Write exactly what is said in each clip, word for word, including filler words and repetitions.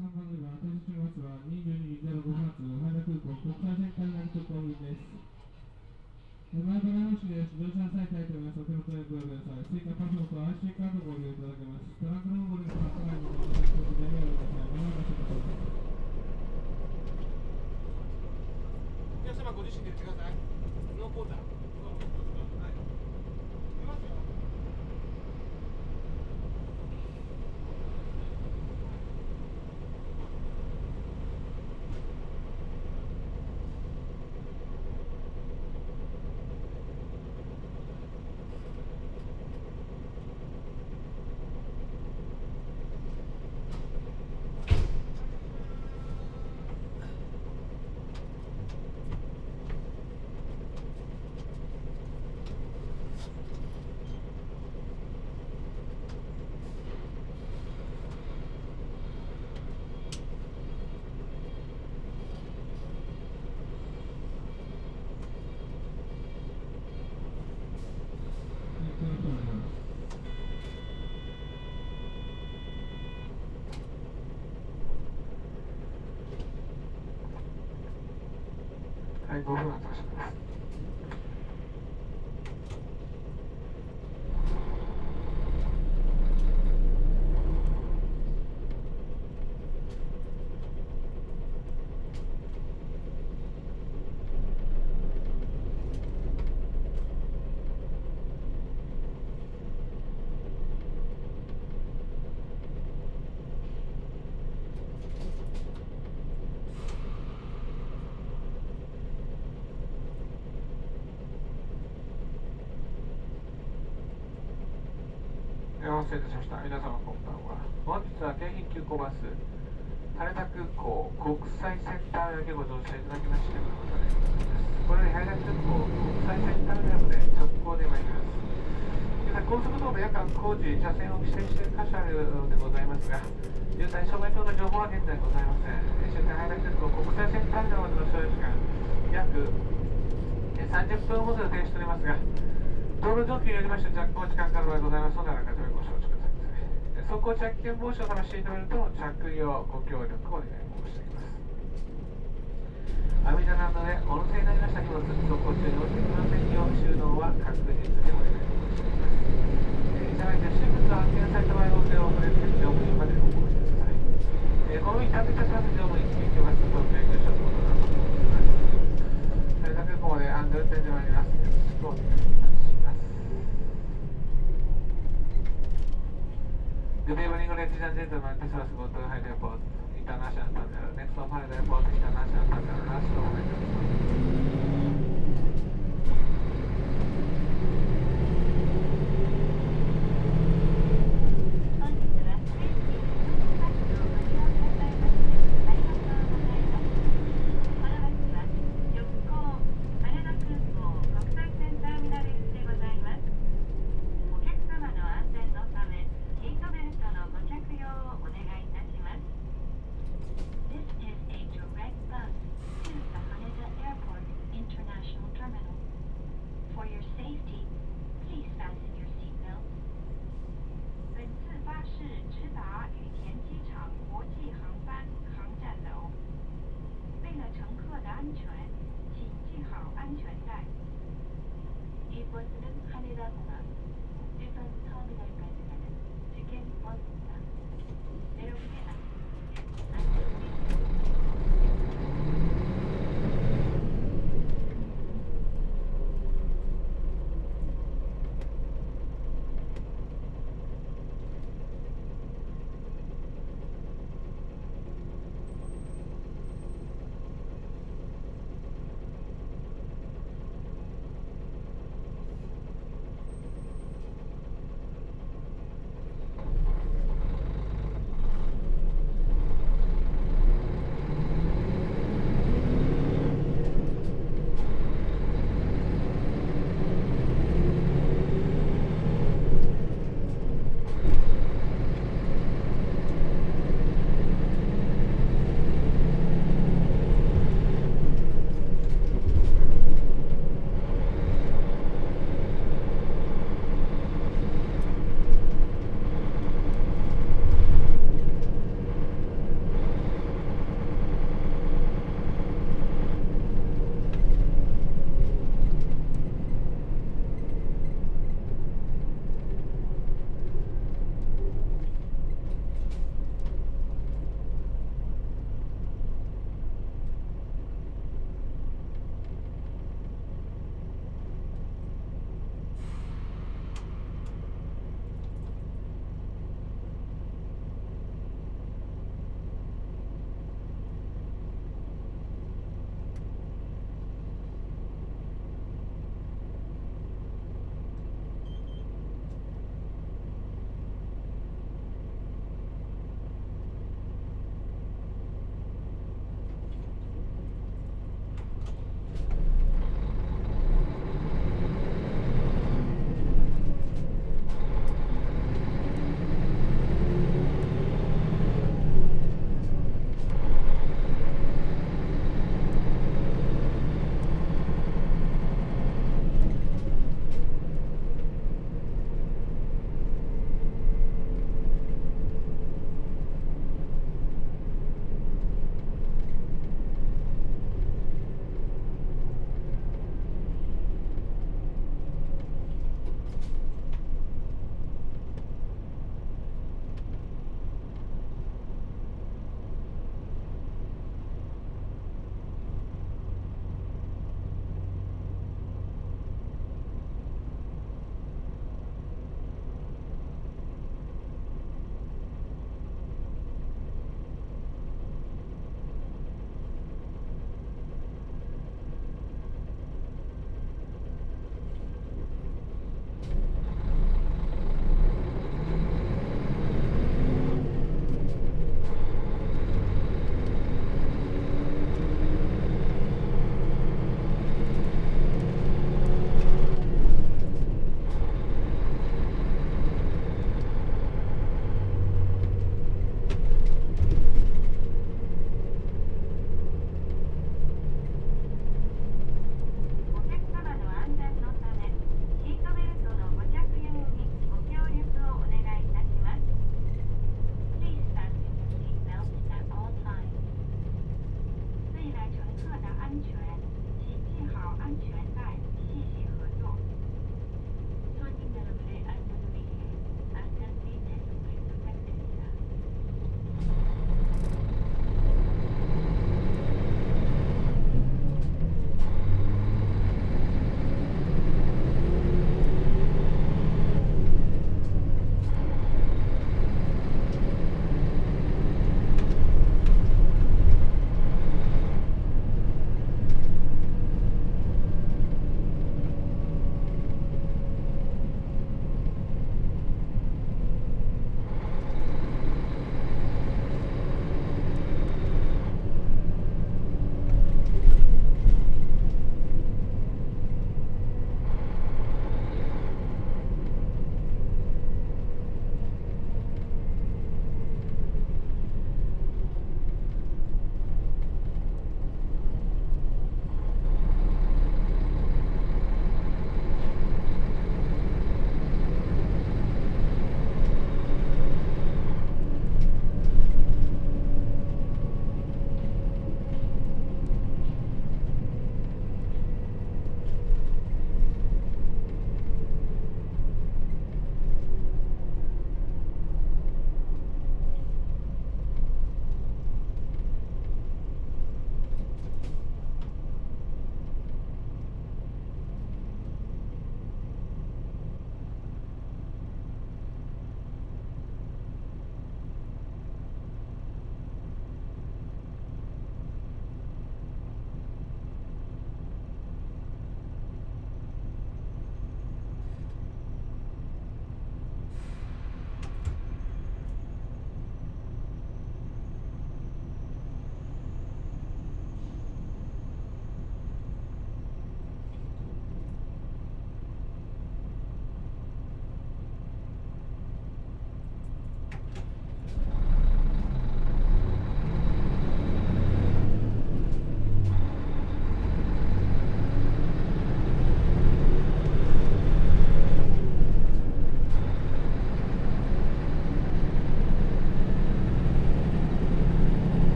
さんばんぐりは当日のバスはにじゅうにじゼロご発、羽田空港国際線ターミナル直行便です。前払い方式です。乗車の際タイトルがお手元でご利用ください。追加パスポート、アイシー カードをご利用いただけます。トランクのご利用の方は、お待たせください。お待たせください。皆様ご自身で言ってください。ノーポーター。はい。いますよ。はい、ごふん発車します。お待たせいたしました。皆様こんばんは。本日は京浜急行バス羽田空港国際センターだけご乗車いただきまして誠にありがとうございます。これより羽田空港国際センターまで直行で参ります。現在高速道路夜間工事車線を規制している箇所あるようでございますが、渋滞障害等の情報は現在ございません。終点羽田空港国際センターまでの所要時間約さんじゅっぷんほど予定しておりますが、道路状況によりまして若干時間かかる場合ございますので、あらかじめご承知ください。走行着危険防止を試していただくと着用ご協力をお願い申し上げます。網棚などで音声になりました荷物、走行中に落ちてきませんよう収納は確実にお願い申し上げます。車内で不審物が発見された場合のお手を恐れず乗務員までご申しください。このように旅立ちます乗務員緊急発送という職務だと思います。羽田空港で安全運転で参ります。よろしくお願いします。Good evening, ladies and gentlemen. This was go to Haneda Airport International Terminal. Next from Haneda Airport International Terminal. Last moment. This is a direct bus to the Haneda Airport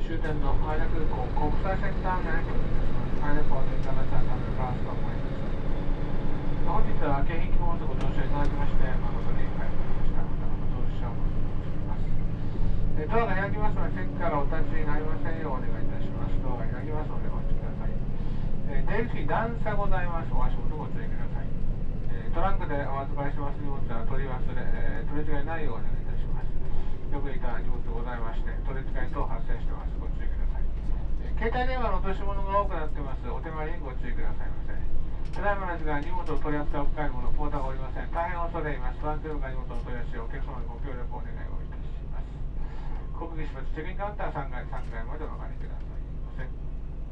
終点の羽田空港国際センター内に羽田ポートインターナショナルガーストを思います。本日は京浜急行ご乗車いただきまして誠にありがとうございました。またご乗車をお願いします。ドアが開きますので、席からお立ちになりませんようお願いいたします。ドアが開きますのでお待ちください。出口段差ございます。お足元ご注意ください。トランクでお預かりします荷物は取り忘れ、えー、取り違いないようお願いいたします。よく似た荷物ございまして、取り違い等発生してます。ご注意ください。えー、携帯電話の落とし物が多くなっています。お手前にご注意くださいませ。ただいまですが、荷物を取り扱う機会ものポーターがおりません。大変恐れ入ります。トランクの荷物の取り出しをお客様にご協力をお願いをいたします。航空機出発チェックインカウンターさんがい、さんがいまでお上がりくださいませ。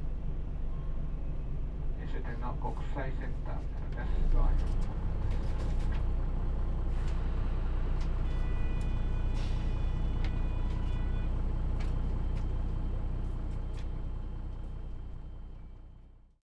終点の国際センターです。ドアに